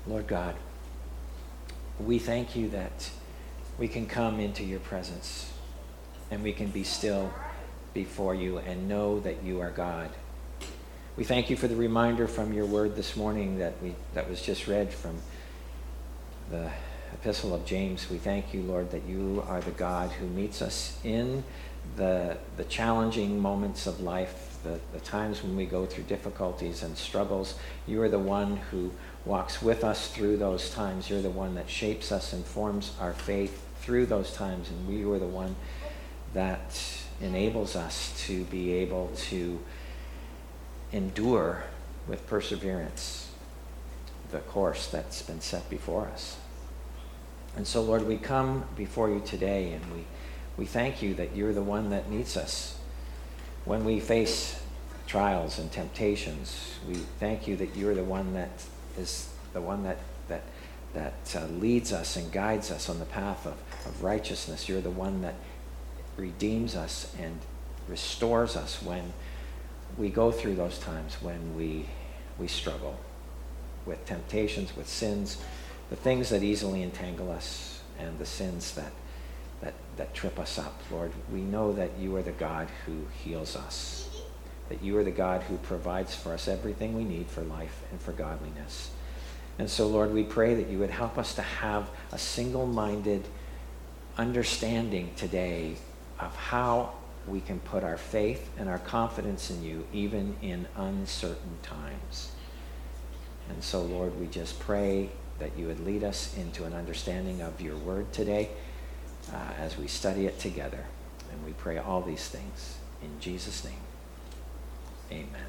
Lord God, we thank you that we can come into your presence and we can be still before you and know that you are God. We thank you for the reminder from your word this morning that was just read from the Epistle of James. We thank you, Lord, that you are the God who meets us in the challenging moments of life, the times when we go through difficulties and struggles. You are the one who walks with us through those times. You're the one that shapes us and forms our faith through those times, and you are the one that enables us to be able to endure with perseverance the course that's been set before us. And so, Lord, we come before you today, and we thank you that you're the one that meets us when we face trials and temptations. We thank you that you're the one that is the one that leads us and guides us on the path of righteousness. You're the one that redeems us and restores us when we go through those times when we struggle with temptations, with sins, the things that easily entangle us, and the sins that trip us up. Lord, we know that you are the God who heals us, that you are the God who provides for us everything we need for life and for godliness. And so, Lord, we pray that you would help us to have a single-minded understanding today of how we can put our faith and our confidence in you even in uncertain times. And so, Lord, we just pray that you would lead us into an understanding of your word today as we study it together. And we pray all these things in Jesus' name. Amen.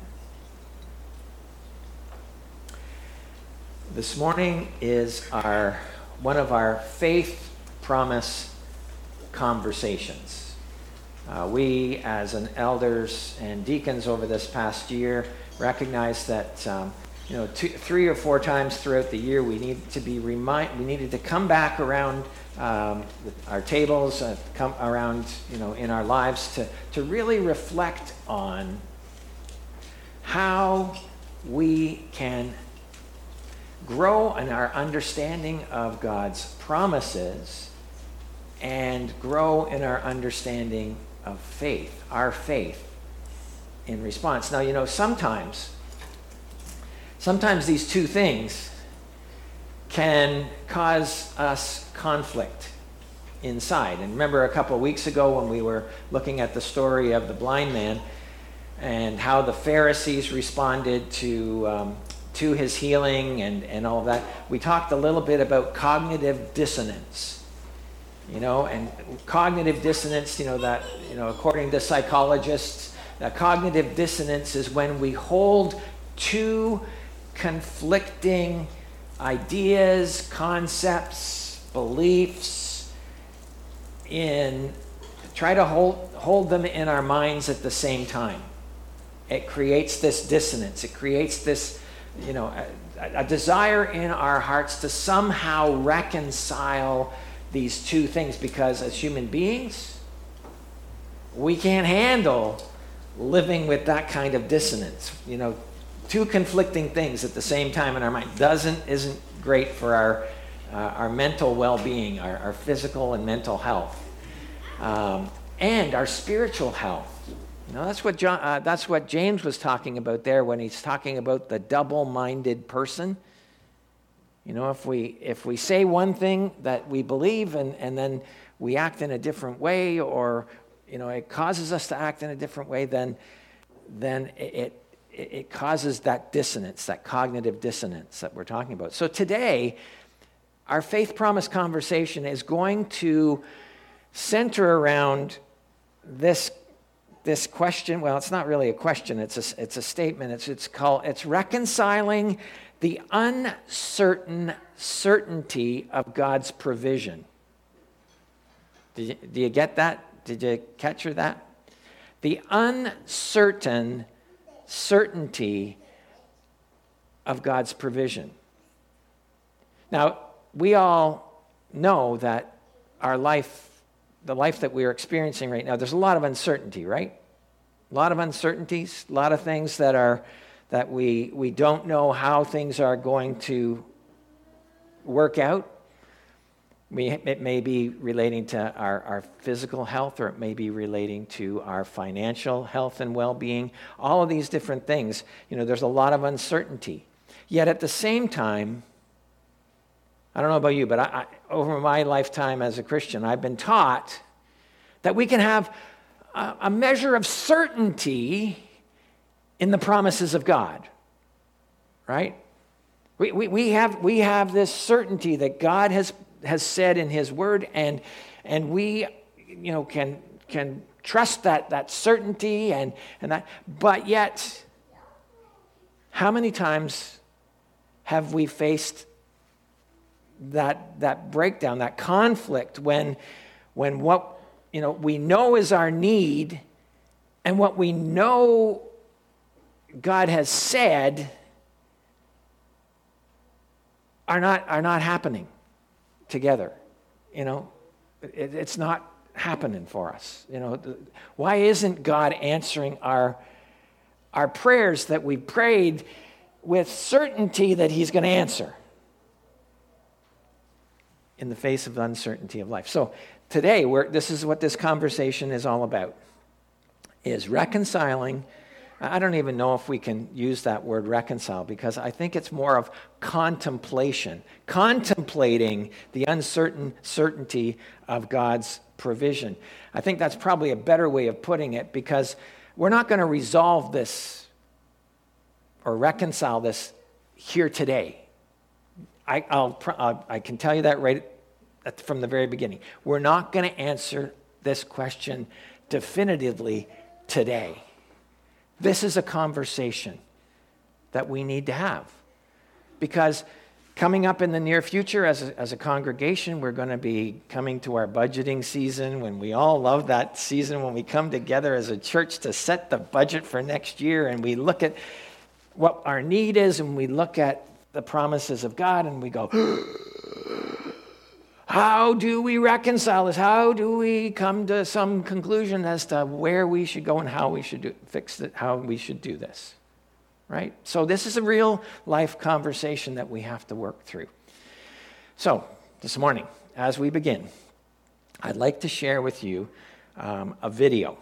This morning is one of our faith promise conversations. We, as an elders and deacons over this past year, recognize that 3 or 4 times throughout the year we need to be we needed to come back around our tables, come around in our lives to really reflect on how we can grow in our understanding of God's promises and grow in our understanding of faith, our faith in response. Now, sometimes these two things can cause us conflict inside. And remember a couple of weeks ago when we were looking at the story of the blind man and how the Pharisees responded to his healing and all of that, we talked a little bit about cognitive dissonance. And cognitive dissonance, according to psychologists, cognitive dissonance is when we hold two conflicting ideas, concepts, beliefs, try to hold them in our minds at the same time. It creates this dissonance. It creates this, a desire in our hearts to somehow reconcile these two things, because as human beings, we can't handle living with that kind of dissonance. Two conflicting things at the same time in our mind isn't great for our mental well-being, our physical and mental health, and our spiritual health. That's what James was talking about there when he's talking about the double-minded person. If we say one thing that we believe and then we act in a different way, or it causes us to act in a different way, then it causes that dissonance, that cognitive dissonance that we're talking about. So today, our faith promise conversation is going to center around this question. Well, it's not really a question. It's a statement. It's reconciling the uncertain certainty of God's provision. Do you get that? Did you capture that? The uncertain certainty of God's provision. Now, we all know that our life, the life that we are experiencing right now, there's a lot of uncertainty, right? A lot of uncertainties, a lot of things that we don't know how things are going to work out. It may be relating to our physical health, or it may be relating to our financial health and well-being. All of these different things, there's a lot of uncertainty. Yet at the same time, I don't know about you, but over my lifetime as a Christian, I've been taught that we can have a measure of certainty in the promises of God, right? We have this certainty that God has said in His Word, and we can trust that certainty and that. But yet, how many times have we faced that breakdown, that conflict, when what we know is our need and what we know God has said are not happening together? It's not happening for us. Why isn't God answering our prayers that we prayed with certainty that He's going to answer in the face of the uncertainty of life? So today, this is what this conversation is all about, is reconciling. I don't even know if we can use that word reconcile, because I think it's more of contemplation, contemplating the certainty of God's provision. I think that's probably a better way of putting it, because we're not going to resolve this or reconcile this here today. I can tell you that right from the very beginning. We're not going to answer this question definitively today. This is a conversation that we need to have, because coming up in the near future as a congregation, we're going to be coming to our budgeting season, when we all love that season when we come together as a church to set the budget for next year, and we look at what our need is, and we look at the promises of God, and we go, how do we reconcile this? How do we come to some conclusion as to where we should go and how we should fix it, how we should do this, right? So this is a real life conversation that we have to work through. So this morning, as we begin, I'd like to share with you a video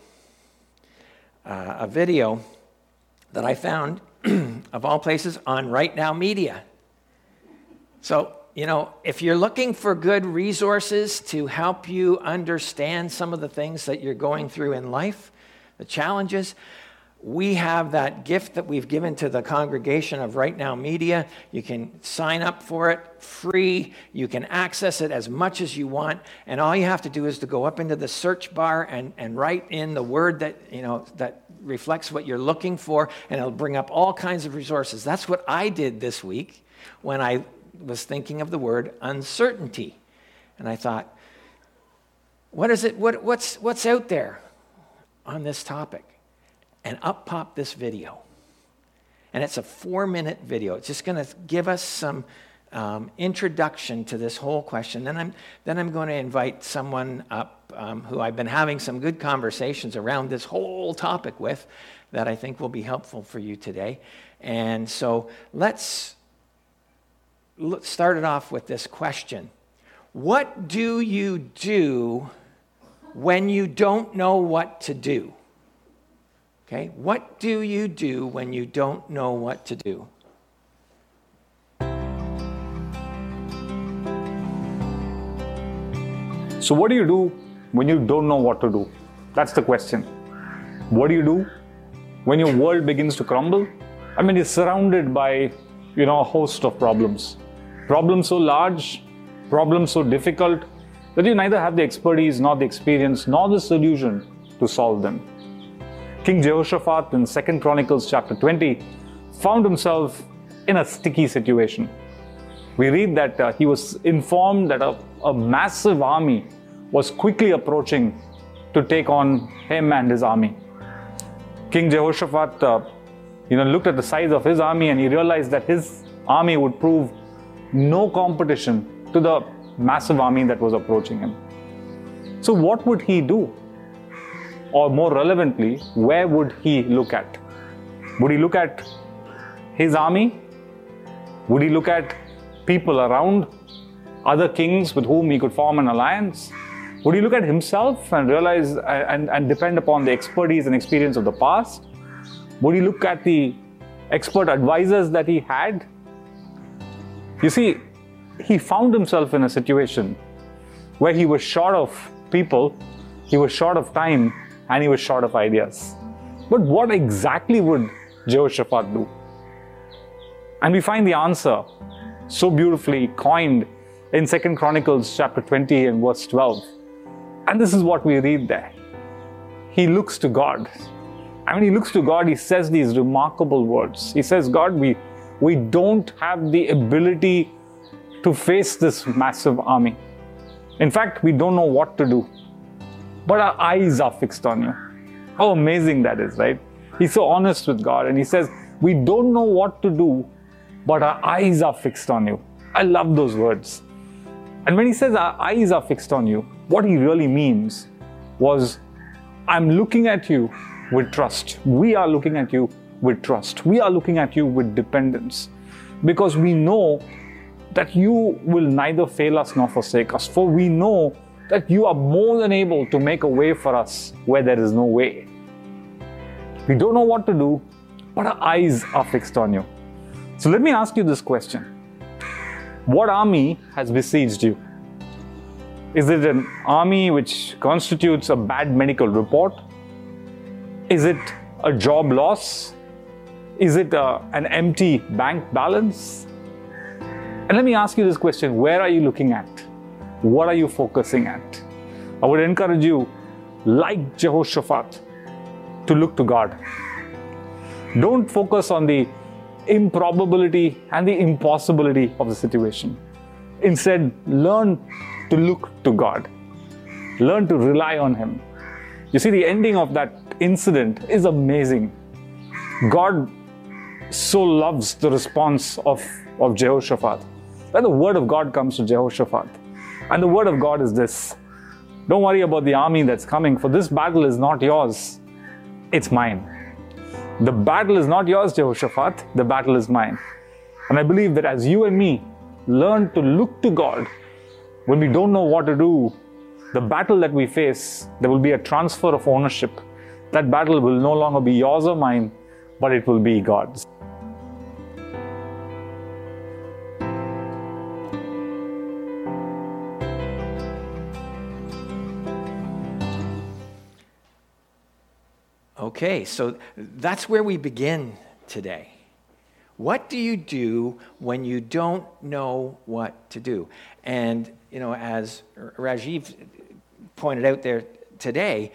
that I found, of all places, on Right Now Media. So, if you're looking for good resources to help you understand some of the things that you're going through in life, the challenges, we have that gift that we've given to the congregation of Right Now Media. You can sign up for it free. You can access it as much as you want. And all you have to do is to go up into the search bar and write in the word that reflects what you're looking for, and it'll bring up all kinds of resources. That's what I did this week when I was thinking of the word uncertainty. And I thought, what is it? What's out there on this topic? And up popped this video. And it's a 4-minute video. It's just going to give us some introduction to this whole question. Then I'm going to invite someone up who I've been having some good conversations around this whole topic with, that I think will be helpful for you today. And so let's start it off with this question. What do you do when you don't know what to do? Okay, what do you do when you don't know what to do? So what do you do when you don't know what to do? That's the question. What do you do when your world begins to crumble? I mean, you're surrounded by, a host of problems. Problems so large, problems so difficult, that you neither have the expertise, nor the experience, nor the solution to solve them. King Jehoshaphat in 2 Chronicles chapter 20 found himself in a sticky situation. We read that he was informed that a massive army was quickly approaching to take on him and his army. King Jehoshaphat looked at the size of his army, and he realized that his army would prove no competition to the massive army that was approaching him. So what would he do? Or more relevantly, where would he look at? Would he look at his army? Would he look at people around other kings with whom he could form an alliance? Would he look at himself and realize and depend upon the expertise and experience of the past? Would he look at the expert advisors that he had? You see, he found himself in a situation where he was short of people, he was short of time, and he was short of ideas. But what exactly would Jehoshaphat do? And we find the answer so beautifully coined in 2 Chronicles chapter 20 and verse 12. And this is what we read there. He looks to God. And when he looks to God, he says these remarkable words. He says, God, we don't have the ability to face this massive army. In fact, we don't know what to do. But our eyes are fixed on you. How amazing that is, right? He's so honest with God and he says, we don't know what to do, but our eyes are fixed on you. I love those words. And when he says our eyes are fixed on you, what he really means was, I'm looking at you with trust. We are looking at you with trust. We are looking at you with dependence. Because we know that you will neither fail us nor forsake us. For we know that you are more than able to make a way for us where there is no way. We don't know what to do, but our eyes are fixed on you. So let me ask you this question. What army has besieged you? Is it an army which constitutes a bad medical report? Is it a job loss? Is it an empty bank balance? And let me ask you this question. Where are you looking at? What are you focusing at? I would encourage you, like Jehoshaphat, to look to God. Don't focus on the improbability and the impossibility of the situation. Instead, learn to look to God. Learn to rely on Him. You see, the ending of that incident is amazing. God so loves the response of Jehoshaphat that the word of God comes to Jehoshaphat. And the word of God is this: don't worry about the army that's coming, for this battle is not yours, it's mine. The battle is not yours, Jehoshaphat, the battle is mine. And I believe that as you and me learn to look to God when we don't know what to do, the battle that we face, there will be a transfer of ownership. That battle will no longer be yours or mine, but it will be God's. Okay, so that's where we begin today. What do you do when you don't know what to do? And, you know, as Rajiv pointed out there today,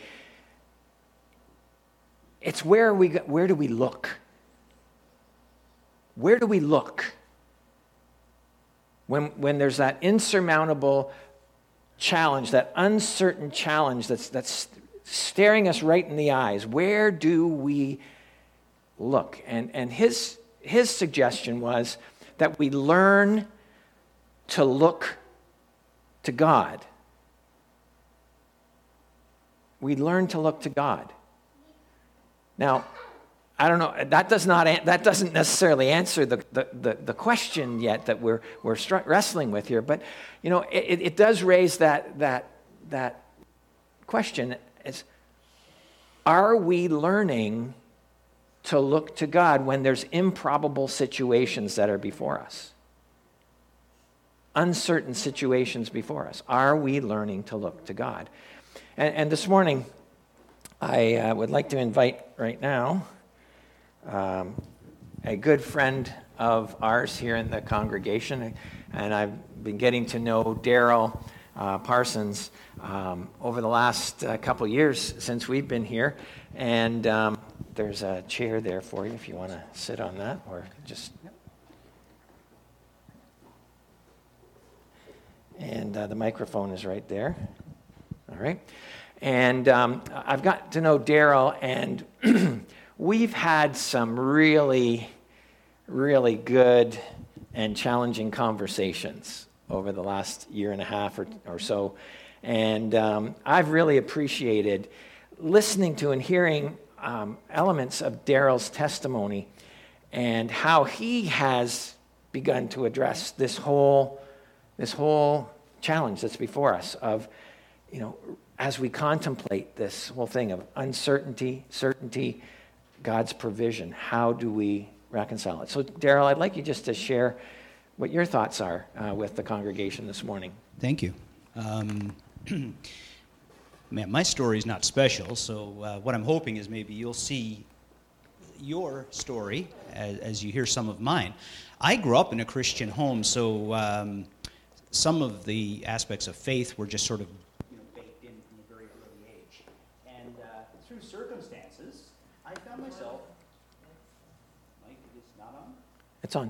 it's where do we look? Where do we look? When there's that insurmountable challenge, that uncertain challenge that's staring us right in the eyes, where do we look? And his suggestion was that we learn to look to God. We learn to look to God. Now, I don't know, that doesn't necessarily answer the question yet that we're wrestling with here, but you know, it does raise that question. Is, are we learning to look to God when there's improbable situations that are before us? Uncertain situations before us. Are we learning to look to God? And this morning, I would like to invite right now a good friend of ours here in the congregation, and I've been getting to know Daryl Parsons over the last couple years since we've been here, and there's a chair there for you if you want to sit on that, or just. And the microphone is right there. All right, and I've got to know Daryl, and we've had some really, really good and challenging conversations over the last year and a half or so. And I've really appreciated listening to and hearing elements of Daryl's testimony and how he has begun to address this whole this whole challenge that's before us of, as we contemplate this whole thing of uncertainty, certainty, God's provision, how do we reconcile it? So, Daryl, I'd like you just to share what your thoughts are with the congregation this morning. Thank you. Man, my story is not special, so what I'm hoping is maybe you'll see your story as you hear some of mine. I grew up in a Christian home, so some of the aspects of faith were just sort of baked in from a very early age. And through circumstances, I found myself... Mike, it's not on? It's on.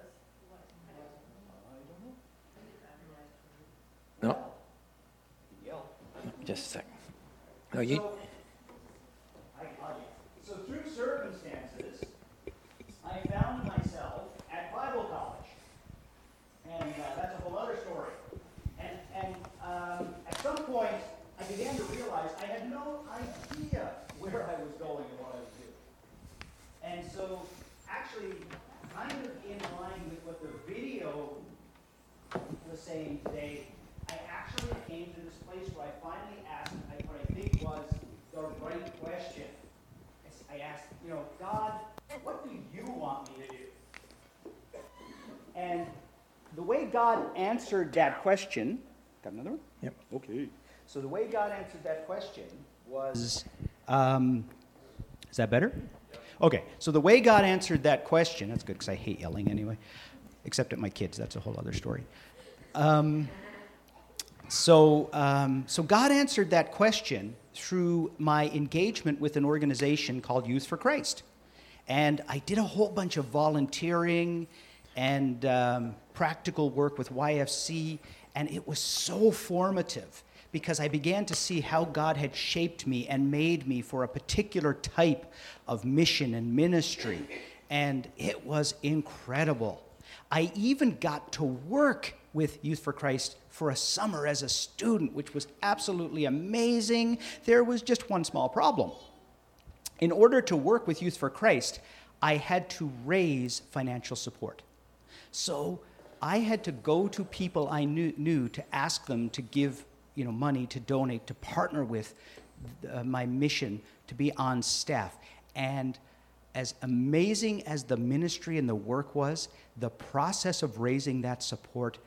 No. Just a second. No, you. So through circumstances, I found myself at Bible college, and that's a whole other story. And at some point, I began to realize I had no idea where I was going and what I was doing. And so, actually, kind of in line with what the video was saying today, I actually came to this place where I finally asked what I think was the right question. I asked, God, what do you want me to do? And the way God answered that question, got another one? Yep. Okay. So the way God answered that question was, is that better? Okay. So the way God answered that question, that's good because I hate yelling anyway, except at my kids. That's a whole other story. So God answered that question through my engagement with an organization called Youth for Christ. And I did a whole bunch of volunteering and practical work with YFC, and it was so formative because I began to see how God had shaped me and made me for a particular type of mission and ministry, and it was incredible. I even got to work with Youth for Christ for a summer as a student, which was absolutely amazing. There was just one small problem. In order to work with Youth for Christ, I had to raise financial support. So I had to go to people I knew to ask them to give money, to donate, to partner with my mission, to be on staff. And as amazing as the ministry and the work was, the process of raising that support,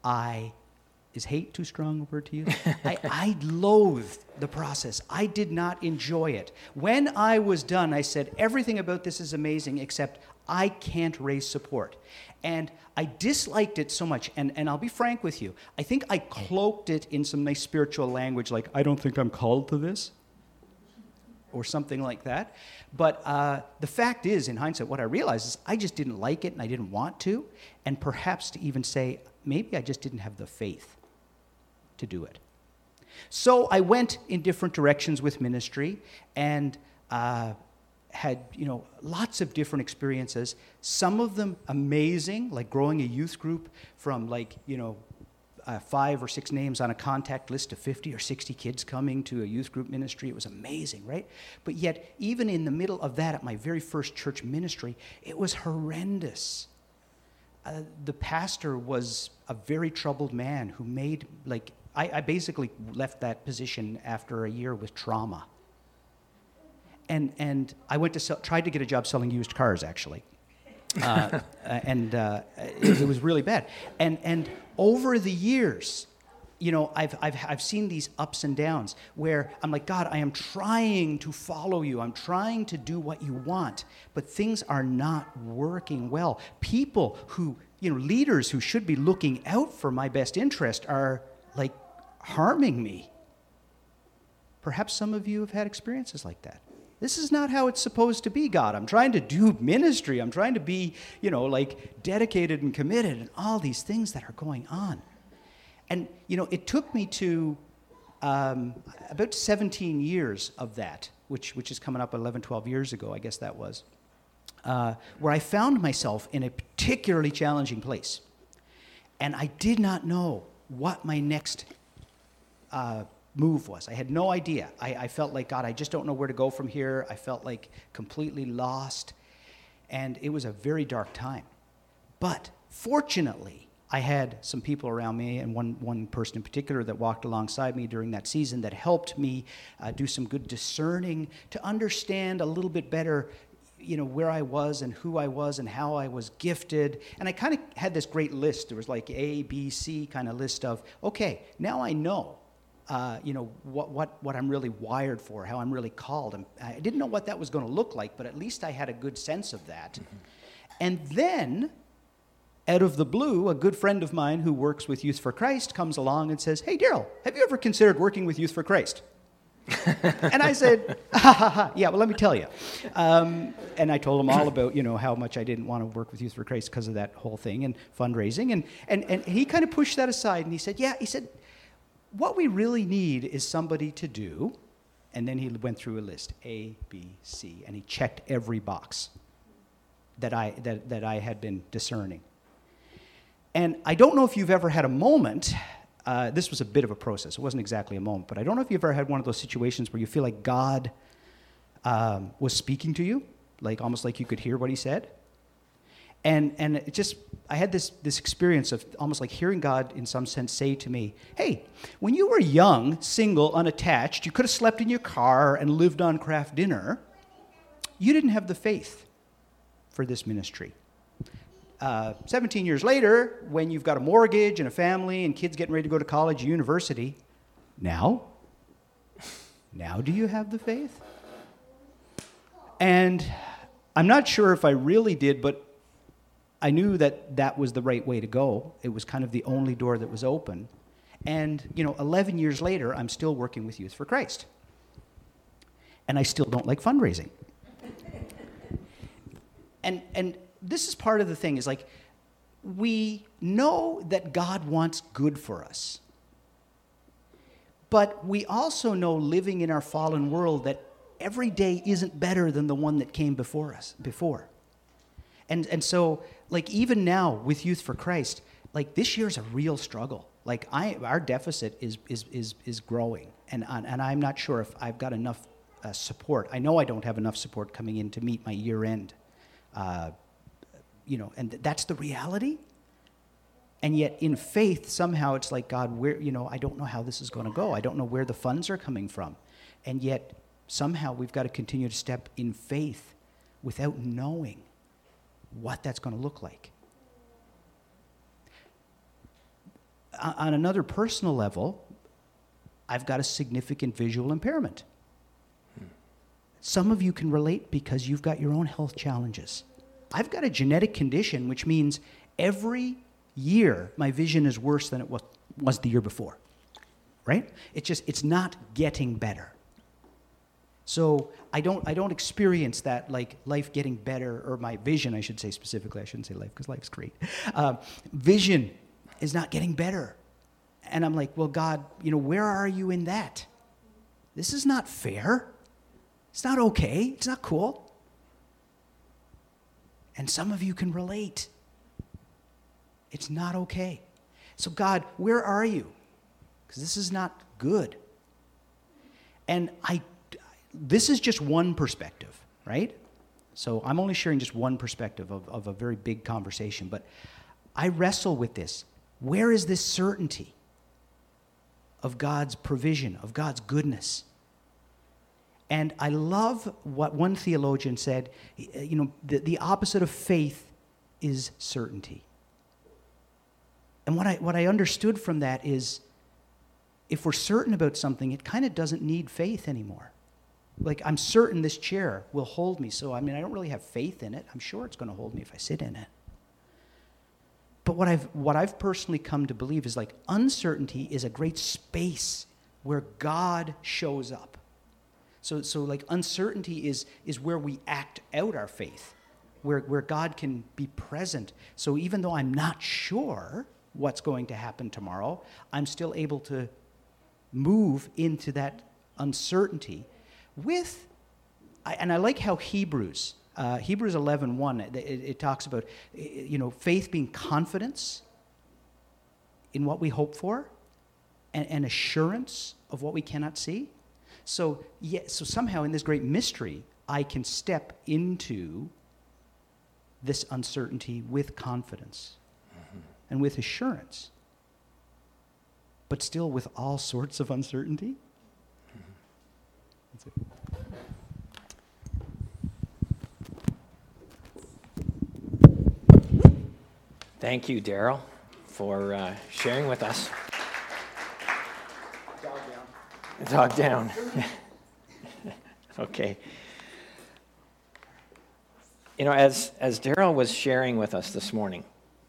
is hate too strong a word to use? I loathed the process. I did not enjoy it. When I was done, I said, everything about this is amazing, except I can't raise support. And I disliked it so much, and I'll be frank with you, I think I cloaked it in some nice spiritual language, like, I don't think I'm called to this, or something like that. But the fact is, in hindsight, what I realized is I just didn't like it, and I didn't want to, and perhaps to even say, maybe I just didn't have the faith to do it. So I went in different directions with ministry and had, lots of different experiences. Some of them amazing, like growing a youth group from 5 or 6 names on a contact list to 50 or 60 kids coming to a youth group ministry. It was amazing, right? But yet, even in the middle of that, at my very first church ministry, it was horrendous. The pastor was a very troubled man who made, I basically left that position after a year with trauma. And I went to tried to get a job selling used cars, actually. It was really bad. And over the years, I've seen these ups and downs where I'm like, God, I am trying to follow you. I'm trying to do what you want, but things are not working well. People who, leaders who should be looking out for my best interest are harming me. Perhaps some of you have had experiences like that. This is not how it's supposed to be, God. I'm trying to do ministry. I'm trying to be, dedicated and committed and all these things that are going on. And, it took me to about 17 years of that, which is coming up 11, 12 years ago, I guess that was, where I found myself in a particularly challenging place. And I did not know what my next move was. I had no idea. I felt like, God, I just don't know where to go from here. I felt like completely lost. And it was a very dark time. But fortunately, I had some people around me, and one person in particular that walked alongside me during that season that helped me do some good discerning to understand a little bit better, where I was and who I was and how I was gifted. And I kind of had this great list. There was like A, B, C kind of list of, okay, now I know, what I'm really wired for, how I'm really called. And I didn't know what that was going to look like, but at least I had a good sense of that. Mm-hmm. And then, out of the blue, a good friend of mine who works with Youth for Christ comes along and says, "Hey, Daryl, have you ever considered working with Youth for Christ?" And I said, yeah, well, let me tell you. And I told him all about, how much I didn't want to work with Youth for Christ because of that whole thing and fundraising. And he kind of pushed that aside, and he said, what we really need is somebody to do. And then he went through a list, A, B, C, and he checked every box that I had been discerning. And I don't know if you've ever had a moment, this was a bit of a process, it wasn't exactly a moment, but I don't know if you've ever had one of those situations where you feel like God was speaking to you, like almost like you could hear what he said. And it just, I had this experience of almost like hearing God in some sense say to me, "Hey, when you were young, single, unattached, you could have slept in your car and lived on craft dinner. You didn't have the faith for this ministry. 17 years later, when you've got a mortgage and a family and kids getting ready to go to college or university, now do you have the faith?" And I'm not sure if I really did, but I knew that was the right way to go. It was kind of the only door that was open. And, 11 years later, I'm still working with Youth for Christ. And I still don't like fundraising. And this is part of the thing, is like, we know that God wants good for us. But we also know, living in our fallen world, that every day isn't better than the one that came before. And so, like, even now with Youth for Christ, like, this year's a real struggle. Like, our deficit is growing, and I'm not sure if I've got enough support. I know I don't have enough support coming in to meet my year end. And that's the reality. And yet, in faith, somehow it's like, God, I don't know how this is going to go. I don't know where the funds are coming from. And yet, somehow we've got to continue to step in faith without knowing what that's going to look like. On another personal level, I've got a significant visual impairment. Some of you can relate because you've got your own health challenges. I've got a genetic condition, which means every year my vision is worse than it was the year before, right? It's not getting better. So I don't experience that, like, life getting better, or my vision, I should say specifically. I shouldn't say life, because life's great. Vision is not getting better. And I'm like, well, God, where are you in that? This is not fair. It's not okay. It's not cool. And some of you can relate. It's not okay. So God, where are you? Because this is not good. And this is just one perspective, right? So I'm only sharing just one perspective of a very big conversation, but I wrestle with this. Where is this certainty of God's provision, of God's goodness? And I love what one theologian said, the opposite of faith is certainty. And what I understood from that is, if we're certain about something, it kind of doesn't need faith anymore. Like, I'm certain this chair will hold me, so I don't really have faith in it. I'm sure it's going to hold me if I sit in it. But what I've personally come to believe is, like, uncertainty is a great space where God shows up. So like, uncertainty is where we act out our faith, where God can be present. So even though I'm not sure what's going to happen tomorrow, I'm still able to move into that uncertainty and I like how Hebrews 11:1, it talks about, faith being confidence in what we hope for, and assurance of what we cannot see. So somehow in this great mystery, I can step into this uncertainty with confidence. Mm-hmm. and with assurance, but still with all sorts of uncertainty? That's it. Thank you, Daryl, for sharing with us. Dog down. Okay. You know, as Daryl was sharing with us this morning,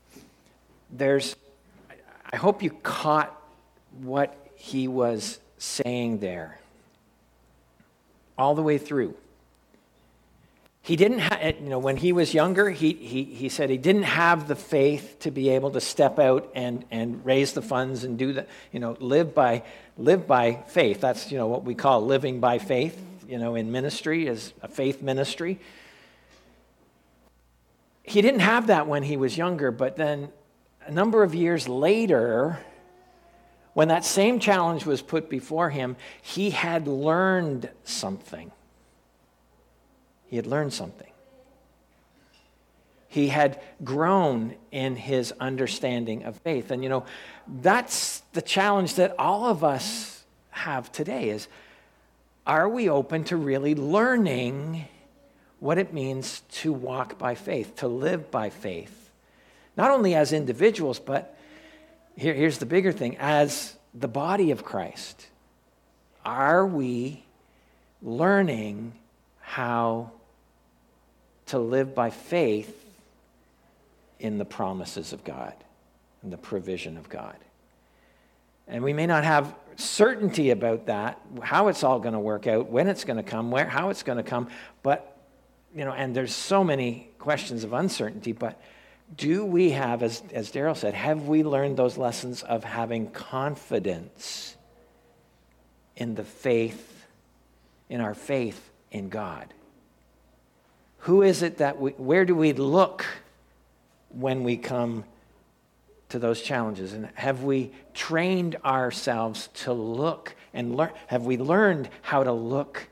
I hope you caught what he was saying there all the way through. He didn't have, when he was younger, he said he didn't have the faith to be able to step out and raise the funds and do the, live by faith. That's, what we call living by faith, in ministry, as a faith ministry. He didn't have that when he was younger, but then a number of years later, when that same challenge was put before him, he had learned something. He had learned something. He had grown in his understanding of faith. And, that's the challenge that all of us have today is, are we open to really learning what it means to walk by faith, to live by faith? Not only as individuals, but here's the bigger thing, as the body of Christ. Are we learning how to live by faith in the promises of God and the provision of God? And we may not have certainty about that, how it's all going to work out, when it's going to come, how it's going to come, but, and there's so many questions of uncertainty, but do we have, as Daryl said, have we learned those lessons of having confidence in the faith, in our faith in God? Who is it where do we look when we come to those challenges? And have we trained ourselves to look and learn? Have we learned how to look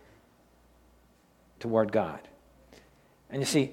toward God? And you see,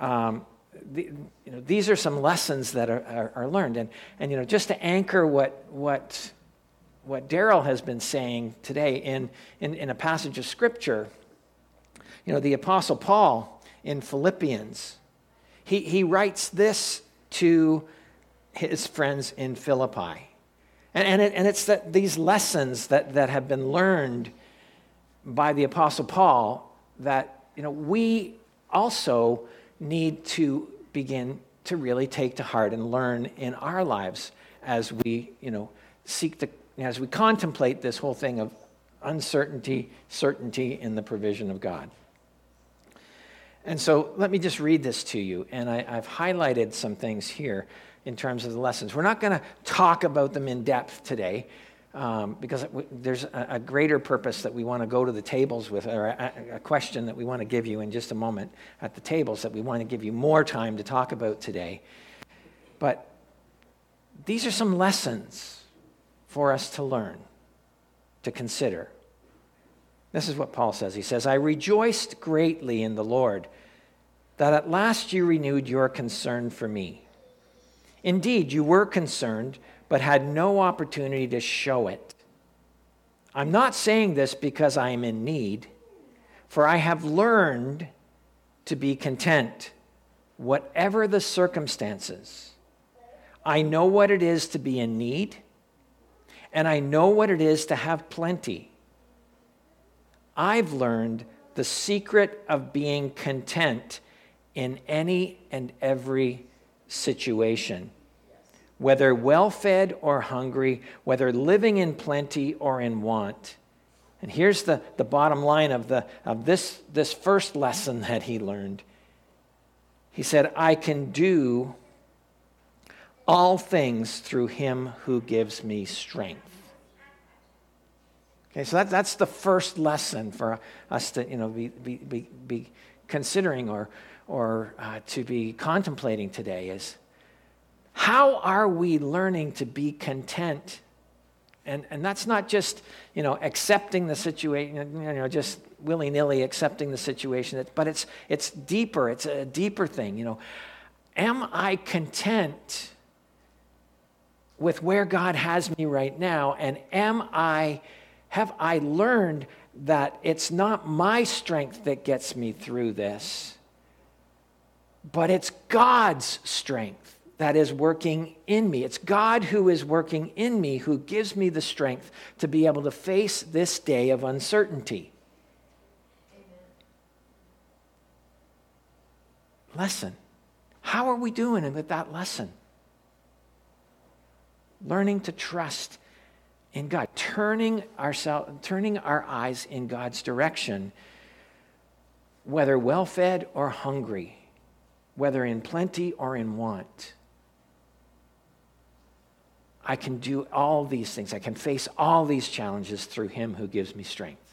these are some lessons that are learned. And just to anchor what Daryl has been saying today in a passage of Scripture, the Apostle Paul in Philippians, he writes this to his friends in Philippi. And it's that these lessons that have been learned by the Apostle Paul that we also need to begin to really take to heart and learn in our lives as we as we contemplate this whole thing of uncertainty, certainty in the provision of God. And so let me just read this to you, and I've highlighted some things here in terms of the lessons. We're not going to talk about them in depth today because there's a greater purpose that we want to go to the tables with, or a question that we want to give you in just a moment at the tables that we want to give you more time to talk about today. But these are some lessons for us to learn, to consider. This is what Paul says. He says, I rejoiced greatly in the Lord that at last you renewed your concern for me. Indeed, you were concerned, but had no opportunity to show it. I'm not saying this because I am in need, for I have learned to be content, whatever the circumstances. I know what it is to be in need, and I know what it is to have plenty. I've learned the secret of being content in any and every situation, whether well-fed or hungry, whether living in plenty or in want. And here's the bottom line of this first lesson that he learned. He said, I can do all things through him who gives me strength. Okay, so that's the first lesson for us to be considering or to be contemplating today is, how are we learning to be content? And that's not just accepting the situation, just willy-nilly accepting the situation, but it's deeper. It's a deeper thing. Am I content with where God has me right now? And have I learned that it's not my strength that gets me through this, but it's God's strength that is working in me. It's God who is working in me, who gives me the strength to be able to face this day of uncertainty. Lesson. How are we doing with that lesson? Learning to trust in God, turning our eyes in God's direction, whether well-fed or hungry, whether in plenty or in want. I can do all these things. I can face all these challenges through him who gives me strength.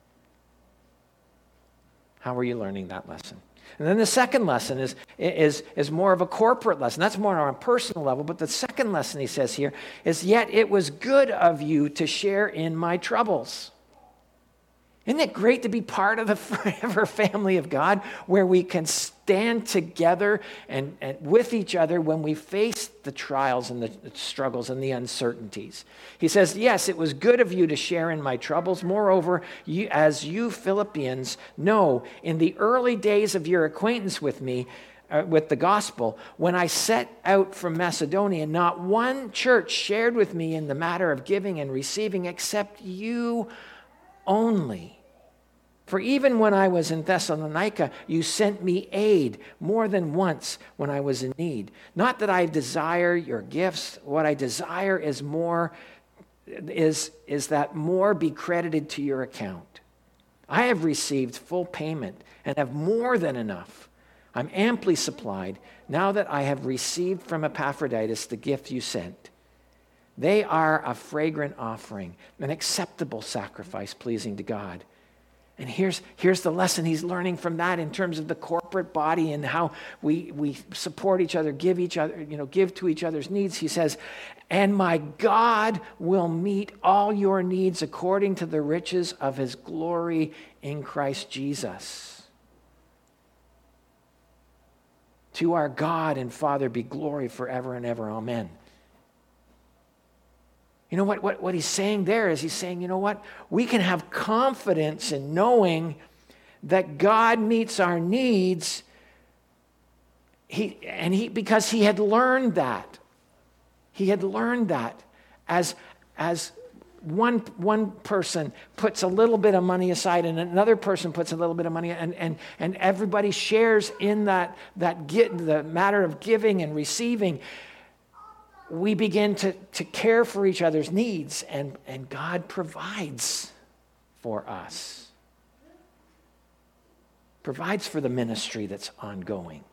How are you learning that lesson? And then the second lesson is more of a corporate lesson. That's more on a personal level. But the second lesson he says here is, yet it was good of you to share in my troubles. Isn't it great to be part of the forever family of God, where we can stand together and with each other when we face the trials and the struggles and the uncertainties? He says, yes, it was good of you to share in my troubles. Moreover, as you Philippians know, in the early days of your acquaintance with me, with the gospel, when I set out from Macedonia, not one church shared with me in the matter of giving and receiving except you only. For even when I was in Thessalonica, you sent me aid more than once when I was in need. Not that I desire your gifts. What I desire is that more be credited to your account. I have received full payment and have more than enough. I'm amply supplied now that I have received from Epaphroditus the gift you sent. They are a fragrant offering, an acceptable sacrifice pleasing to God. And here's the lesson he's learning from that in terms of the corporate body and how we support each other, give to each other's needs. He says, and my God will meet all your needs according to the riches of his glory in Christ Jesus. To our God and Father be glory forever and ever. Amen. You know what he's saying there is he's saying, you know what? We can have confidence in knowing that God meets our needs because he had learned that. He had learned that as one person puts a little bit of money aside and another person puts a little bit of money and everybody shares in the matter of giving and receiving. We begin to care for each other's needs, and God provides for us. Provides for the ministry that's ongoing.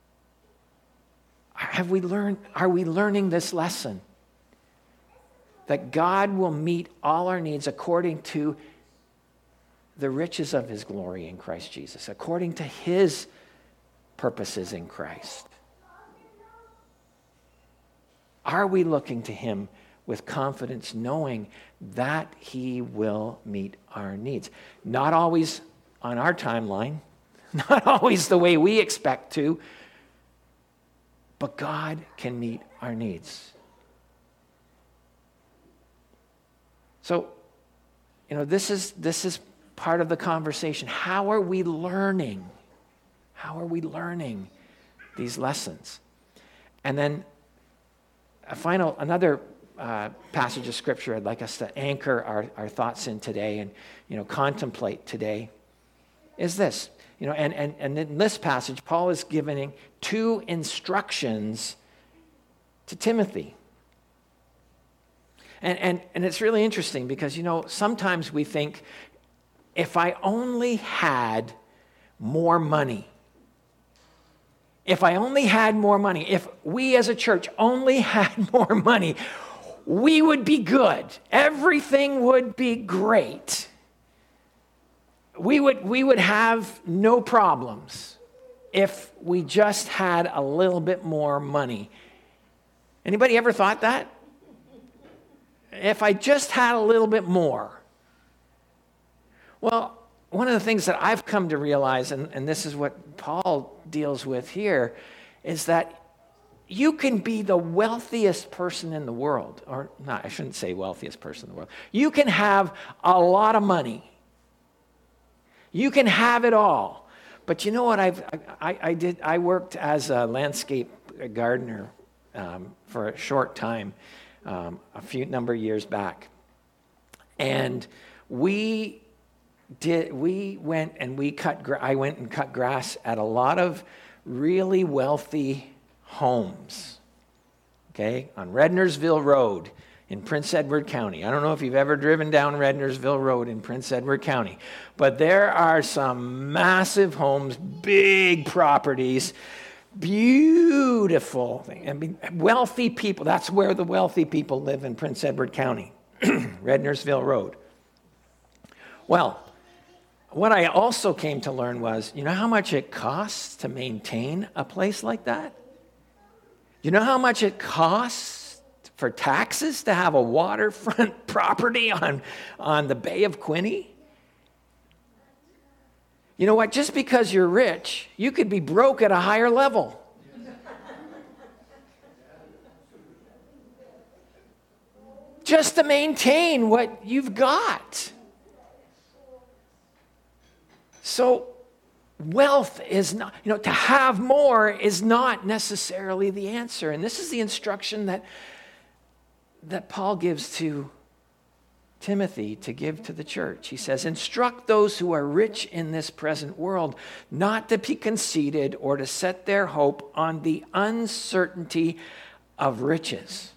Are we learning this lesson? That God will meet all our needs according to the riches of his glory in Christ Jesus, according to his purposes in Christ. Are we looking to him with confidence, knowing that he will meet our needs? Not always on our timeline, not always the way we expect to, but God can meet our needs. So, this is part of the conversation. How are we learning? How are we learning these lessons? And then another passage of Scripture I'd like us to anchor our thoughts in today and contemplate today is this. And in this passage, Paul is giving 2 instructions to Timothy. And it's really interesting because, sometimes we think, if I only had more money, if I only had more money, if we as a church only had more money, we would be good. Everything would be great. We would have no problems if we just had a little bit more money. Anybody ever thought that? If I just had a little bit more. Well, one of the things that I've come to realize, and this is what Paul deals with here, is that you can be the wealthiest person in the world, or not, I shouldn't say wealthiest person in the world. You can have a lot of money. You can have it all. But you know what I worked as a landscape gardener for a short time, a number of years back. And I went and cut grass at a lot of really wealthy homes, okay, on Rednersville Road in Prince Edward County. I don't know if you've ever driven down Rednersville Road in Prince Edward County, but there are some massive homes, big properties, beautiful thing. I mean, wealthy people. That's where the wealthy people live in Prince Edward County, Rednersville Road. Well, what I also came to learn was, you know how much it costs to maintain a place like that? You know how much it costs for taxes to have a waterfront property on the Bay of Quinte? You know what? Just because you're rich, you could be broke at a higher level. Just to maintain what you've got. So wealth is not, to have more is not necessarily the answer. And this is the instruction that Paul gives to Timothy to give to the church. He says, instruct those who are rich in this present world not to be conceited or to set their hope on the uncertainty of riches,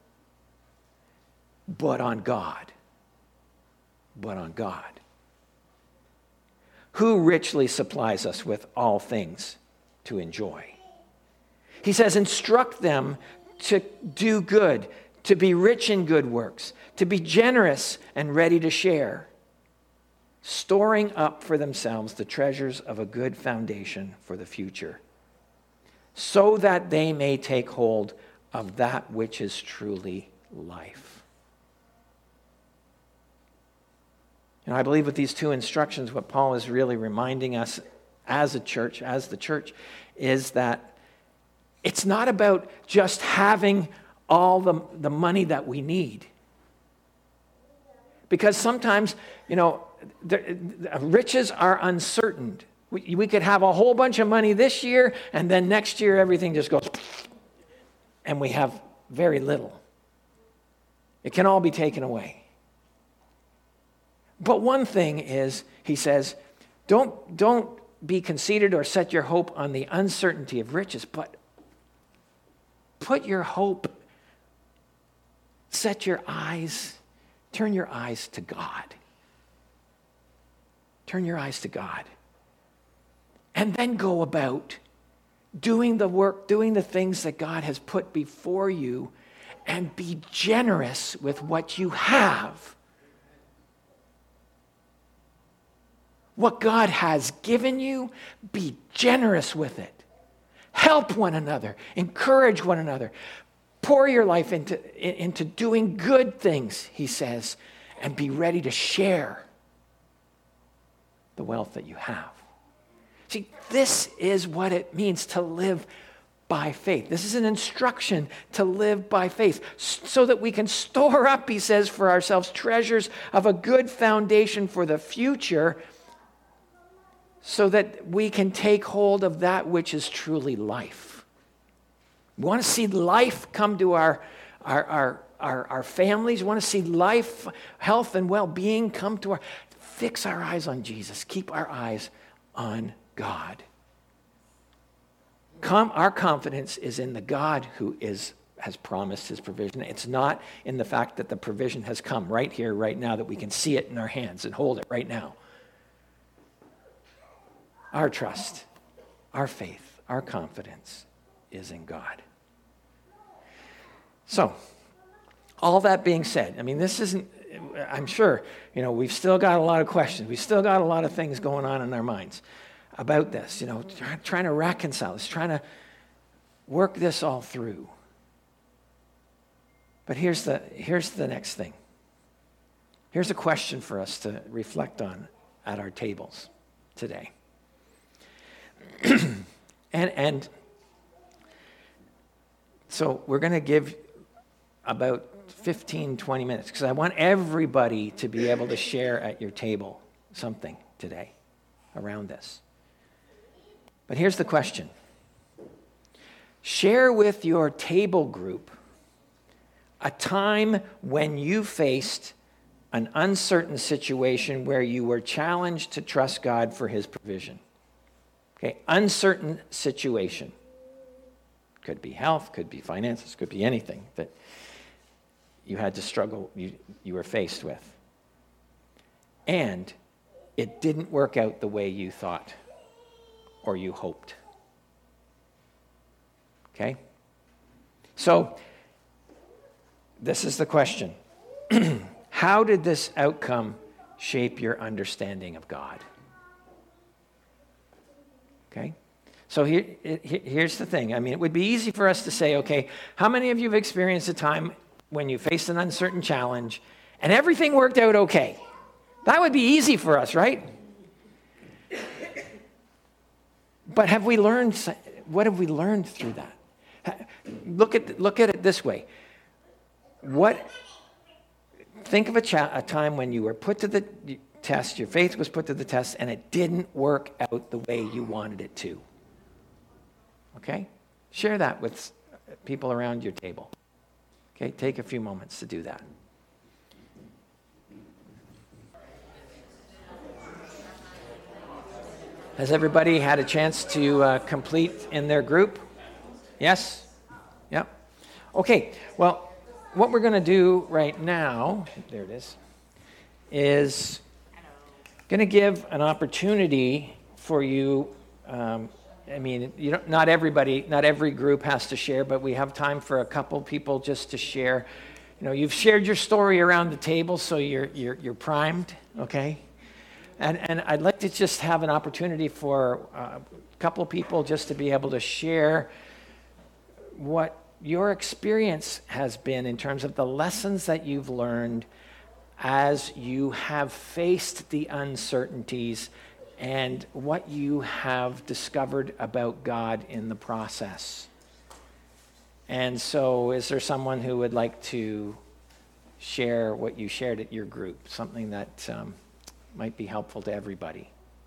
but on God. But on God, who richly supplies us with all things to enjoy. He says, instruct them to do good, to be rich in good works, to be generous and ready to share, storing up for themselves the treasures of a good foundation for the future, so that they may take hold of that which is truly life. And I believe with these two instructions, what Paul is really reminding us as a church, as the church, is that it's not about just having all the money that we need. Because sometimes, riches are uncertain. We could have a whole bunch of money this year, and then next year everything just goes, and we have very little. It can all be taken away. But one thing is, he says, don't be conceited or set your hope on the uncertainty of riches, but put your hope, turn your eyes to God. Turn your eyes to God. And then go about doing the work, doing the things that God has put before you, and be generous with what you have. What God has given you, be generous with it. Help one another. Encourage one another. Pour your life into doing good things, he says, and be ready to share the wealth that you have. See, this is what it means to live by faith. This is an instruction to live by faith so that we can store up, he says, for ourselves treasures of a good foundation for the future, so that we can take hold of that which is truly life. We want to see life come to our families. We want to see life, health, and well-being come to fix our eyes on Jesus. Keep our eyes on God. Our confidence is in the God who has promised his provision. It's not in the fact that the provision has come right here, right now, that we can see it in our hands and hold it right now. Our trust, our faith, our confidence is in God. So, all that being said, this isn't, I'm sure, we've still got a lot of questions. We've still got a lot of things going on in our minds about this, trying to reconcile this, trying to work this all through. But here's the next thing. Here's a question for us to reflect on at our tables today. So we're going to give about 15, 20 minutes because I want everybody to be able to share at your table something today around this. But here's the question. Share with your table group a time when you faced an uncertain situation where you were challenged to trust God for his provision. Okay, uncertain situation. Could be health, could be finances, could be anything that you had to struggle, you were faced with. And it didn't work out the way you thought or you hoped. Okay? So, this is the question. How did this outcome shape your understanding of God? Okay? So here's the thing. I mean, it would be easy for us to say, okay, how many of you have experienced a time when you faced an uncertain challenge and everything worked out okay? That would be easy for us, right? But have we learned, what have we learned through that? Look at it this way. Think of a time when you were put to the test, your faith was put to the test, and it didn't work out the way you wanted it to. Okay? Share that with people around your table. Okay? Take a few moments to do that. Has everybody had a chance to complete in their group? Yes? Yep. Okay. Well, what we're going to do right now, there it is going to give an opportunity for you. Not every group has to share, but we have time for a couple people just to share. You know, you've shared your story around the table, so you're primed, okay? And I'd like to just have an opportunity for a couple people just to be able to share what your experience has been in terms of the lessons that you've learned as you have faced the uncertainties and what you have discovered about God in the process. And so is there someone who would like to share what you shared at your group, something that might be helpful to everybody?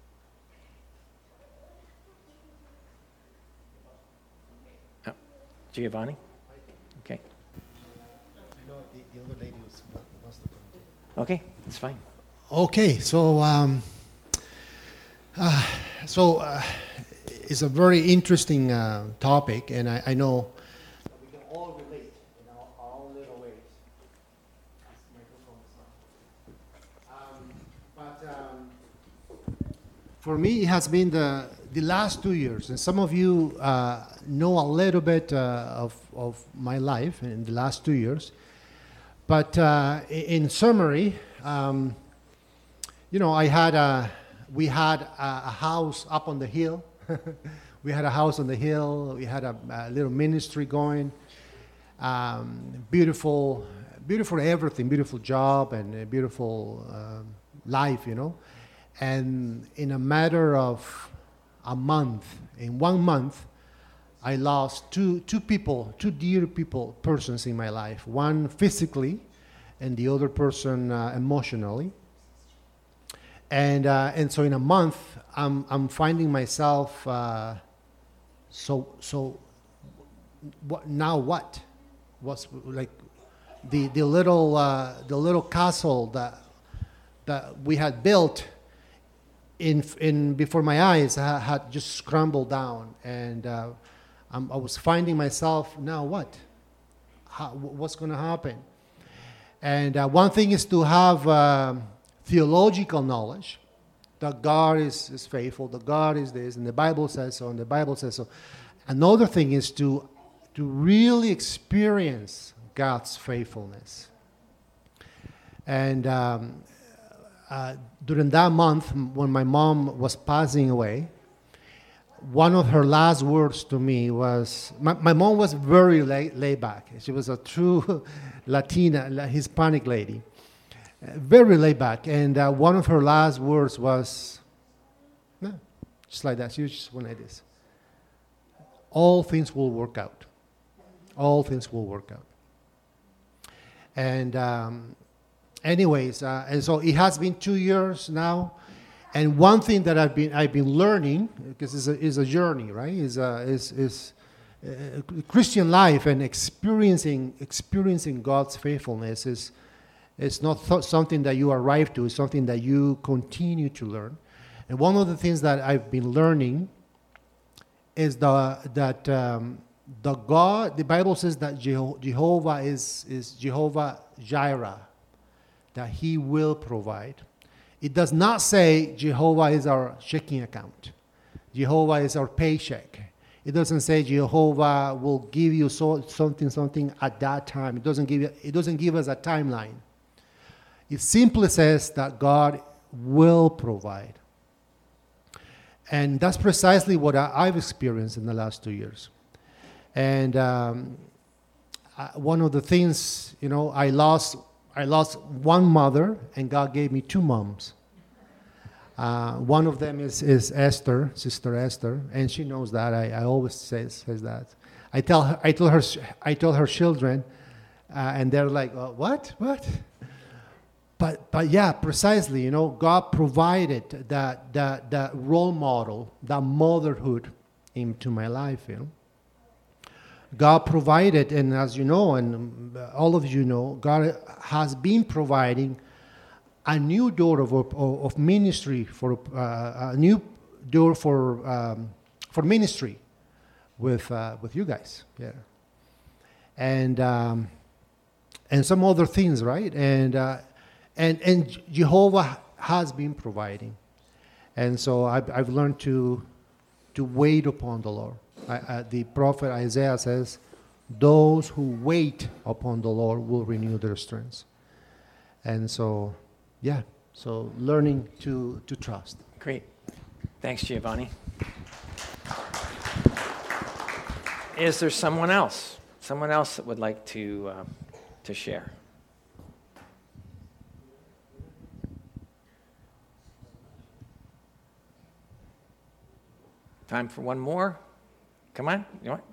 Oh, Giovanni? Okay. No, the other lady wants to come. Okay, that's fine. Okay, so it's a very interesting topic, and I know we can all relate in our own little ways. For me, it has been the last 2 years, and some of you know a little bit of my life in the last 2 years. But in summary, we had a house up on the hill. We had a house on the hill. We had a little ministry going. Beautiful everything, beautiful job and a beautiful life, you know. And in a matter of a month, in 1 month, I lost two dear persons in my life. One physically, and the other person emotionally. And so in a month, I'm finding myself. So what now? What was like the little castle that we had built in before my eyes had just crumbled down, and I was finding myself, now what? What's going to happen? And one thing is to have theological knowledge that God is faithful, that God is this, and the Bible says so, and the Bible says so. Another thing is to really experience God's faithfulness. And during that month, when my mom was passing away, one of her last words to me was, my mom was very laid back. She was a true Latina, Hispanic lady, very laid back. And one of her last words was, no, just like that. She was just went like this. All things will work out. All things will work out. And anyways, and so it has been 2 years now. And one thing that I've been learning, because it's a journey, right? Is Christian life and experiencing God's faithfulness is not something that you arrive to. It's something that you continue to learn. And one of the things that I've been learning is that the Bible says that Jehovah is Jehovah Jireh, that He will provide. It does not say Jehovah is our checking account. Jehovah is our paycheck. It doesn't say Jehovah will give you something at that time. It doesn't give us a timeline. It simply says that God will provide. And that's precisely what I've experienced in the last 2 years. And one of the things, I lost one mother, and God gave me 2 moms. One of them is Esther, Sister Esther, and she knows that. I always says that. I tell her children, and they're like, what? But yeah, precisely. God provided that role model, that motherhood into my life. God provided, and as you know, and all of you know, God has been providing a new door of ministry for a new door for ministry with you guys, yeah, and some other things, right? And Jehovah has been providing, and so I've learned to wait upon the Lord. The prophet Isaiah says, "Those who wait upon the Lord will renew their strength." And so, yeah, so learning to trust. Great. Thanks, Giovanni. Is there someone else that would like to share? Time for one more. Come on. You want?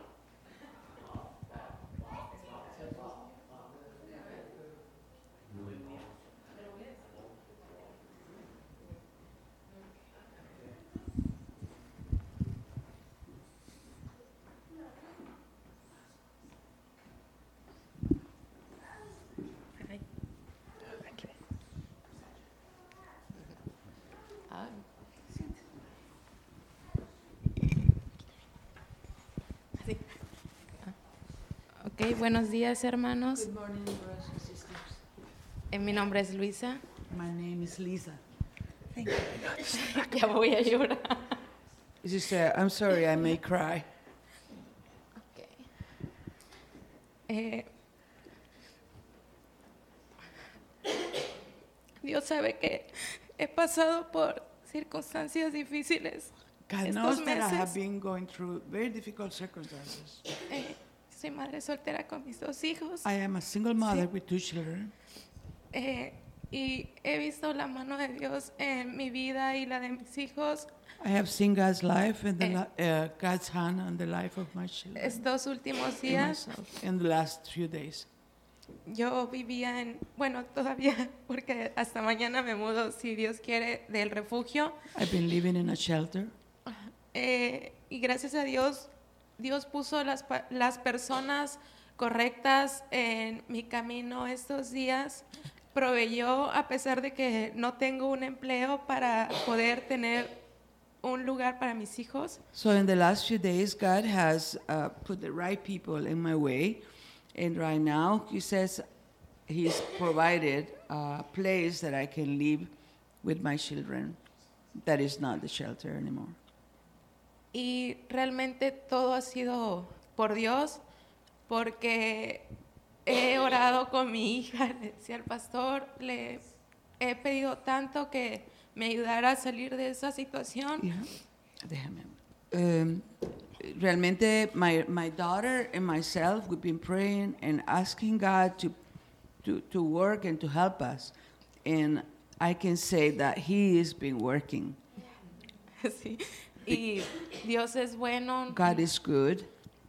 Ok, buenos días, hermanos. Good morning, brothers and sisters. Mi nombre es Luisa. My name is Lisa. Thank you. Ya voy a llorar. Sister, I'm sorry, I may cry. Okay. Dios sabe que he pasado por circunstancias difíciles God estos knows that I have meses. been going through very difficult circumstances. Soy madre soltera con mis 2 hijos. I am a single mother with 2 children, Y he visto la mano de Dios en mi vida y la de mis hijos I have seen God's life and God's hand on the life of my children estos últimos and días. myself in the last few days. Yo vivía todavía, porque hasta mañana me mudo, si Dios quiere, del refugio. I've been living in a shelter, Y gracias a Dios, Dios puso las personas correctas en mi camino estos días. Proveyó, a pesar de que no tengo un empleo, para poder tener un lugar para mis hijos. so in the last few days, God has put the right people in my way, and right now, He says He's provided a place that I can live with my children. That is not the shelter anymore. Y realmente todo ha sido por Dios, porque he orado con mi hija, le decía al pastor, le he pedido tanto que me ayudara a salir de esa situación. Yeah. Déjame. Realmente, my daughter and myself, we've been praying and asking God to work and to help us. And I can say that He has been working. Sí. Y Dios es bueno. God is good.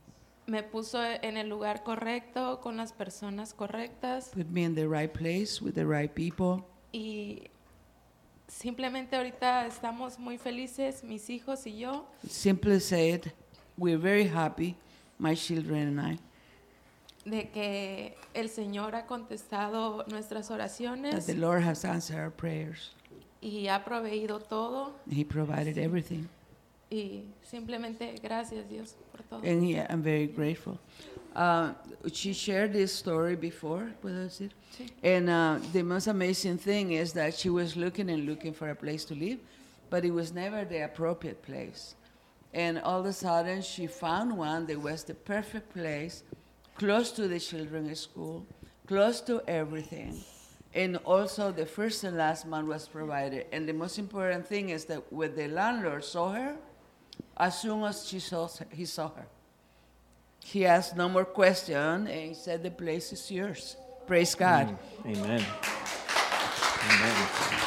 me puso en el lugar correcto, con las personas correctas. Put me in the right place with the right people. Y simplemente ahorita estamos muy felices, mis hijos y yo, Simply said, we're very happy, my children and I, de que el Señor ha contestado nuestras that oraciones the Lord has answered our prayers. y ha proveído todo. He provided everything. Y simplemente gracias, Dios, por todo. And I'm very grateful. She shared this story before with us. Sí. And the most amazing thing is that she was looking for a place to live, but it was never the appropriate place. And all of a sudden, she found one that was the perfect place, close to the children's school, close to everything. And also, the first and last month was provided. And the most important thing is that when the landlord saw her, as soon as he saw her, he asked no more question, and he said, the place is yours. Praise God. Amen. Amen.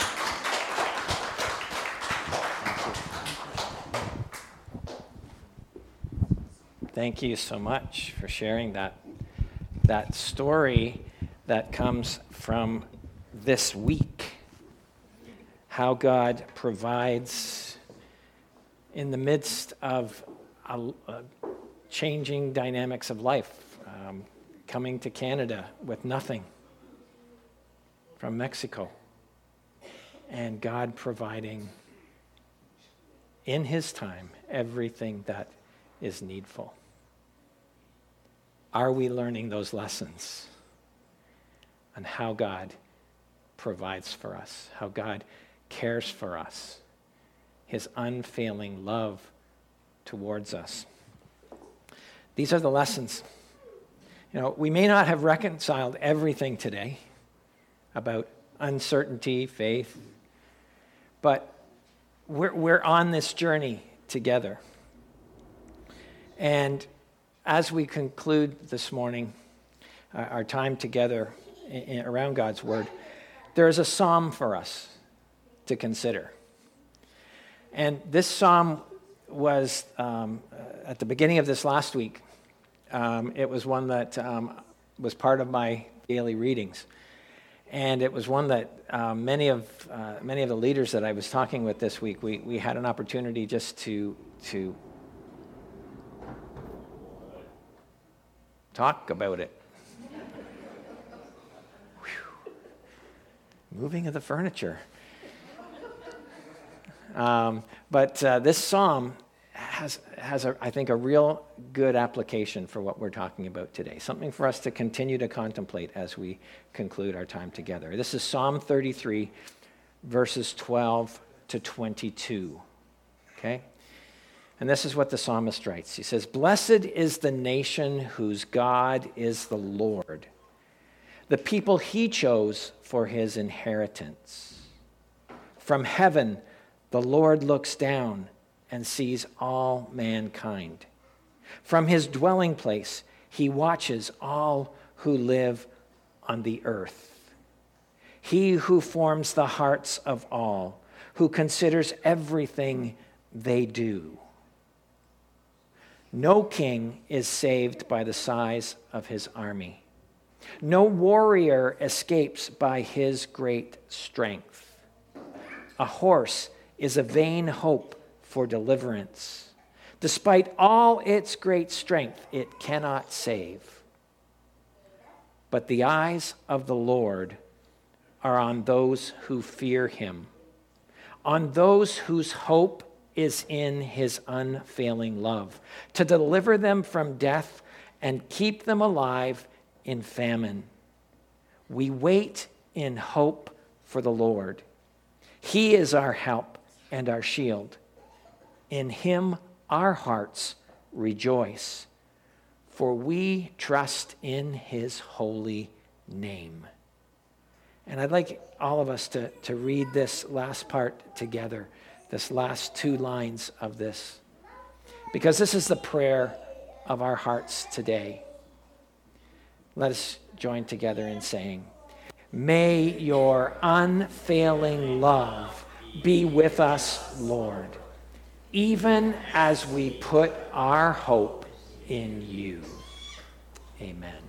Thank you so much for sharing that story that comes from this week. How God provides in the midst of changing dynamics of life, coming to Canada with nothing from Mexico, and God providing in His time everything that is needful. Are we learning those lessons on how God provides for us, how God cares for us, His unfailing love towards us? These are the lessons. You know, we may not have reconciled everything today about uncertainty, faith, but we're on this journey together. And as we conclude this morning, our time together around God's Word, there is a psalm for us to consider. And this psalm was, at the beginning of this last week, it was one that was part of my daily readings. And it was one that many of the leaders that I was talking with this week, we had an opportunity just to talk about it. Whew. Moving of the furniture. But this psalm has I think, a real good application for what we're talking about today. Something for us to continue to contemplate as we conclude our time together. This is Psalm 33, verses 12 to 22. Okay? And this is what the psalmist writes. He says, "Blessed is the nation whose God is the Lord, the people He chose for His inheritance. From heaven the Lord looks down and sees all mankind. From His dwelling place He watches all who live on the earth. He who forms the hearts of all, who considers everything they do. No king is saved by the size of his army. No warrior escapes by his great strength. A horse is a vain hope for deliverance. Despite all its great strength, it cannot save. But the eyes of the Lord are on those who fear Him, on those whose hope is in His unfailing love, to deliver them from death and keep them alive in famine. We wait in hope for the Lord. He is our help and our shield. In Him our hearts rejoice, for we trust in His holy name." And I'd like all of us to read this last part together, this last two lines of this, because this is the prayer of our hearts today. Let us join together in saying, "May your unfailing love be with us, Lord, even as we put our hope in you. Amen.